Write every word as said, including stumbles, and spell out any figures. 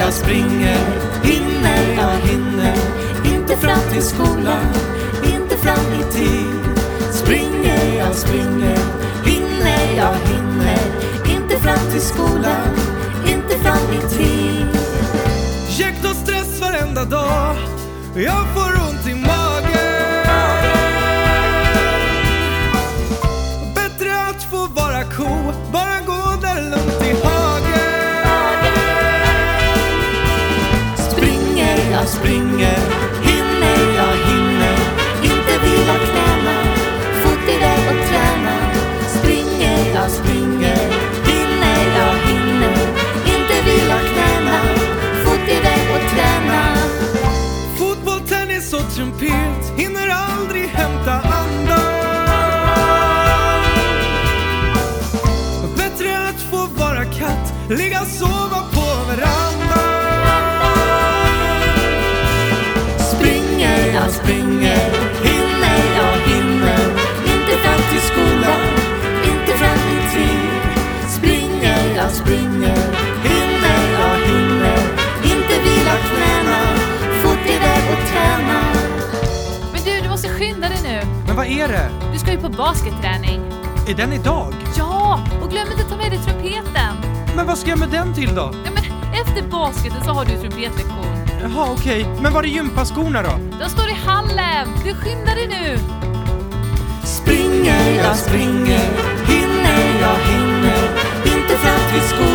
jag springer, hinner jag hinner inte fram till skolan, inte fram i tid. Springer jag springer, hinner jag hinner inte fram till skolan, inte fram i tid. Jäkt och stress varenda dag, jag får ont i magen. Bättre att få vara ko, bara gå där lugnt i hagen. Springer jag springer, hinner jag hinner inte vila knäna, fot i väg och träna. Springer jag springer, hinner jag hinner inte vila knäna, fot i väg och träna. Fotboll, tennis och trumpet, hinner aldrig hämta andan. Bättre att få vara katt, ligga och sova på verandan. Springer jag springer, hinner jag hinner inte fram till skolan, inte fram i tid. Springer jag springer, hinner jag hinner inte vila knäna, fot i väg och träna. Men du, du måste skynda dig nu. Men vad är det? Du ska ju på basketträning. Är den idag? Ja, och glöm inte att ta med dig trumpeten. Men vad ska jag med den till då? Ja, men efter basketen så har du trumpetlektion. Jaha, okej. Okay. Men var är gympaskorna då? De står i hallen. Du skyndar dig nu. Springer jag springer, hinner jag hinner inte fram till skolan.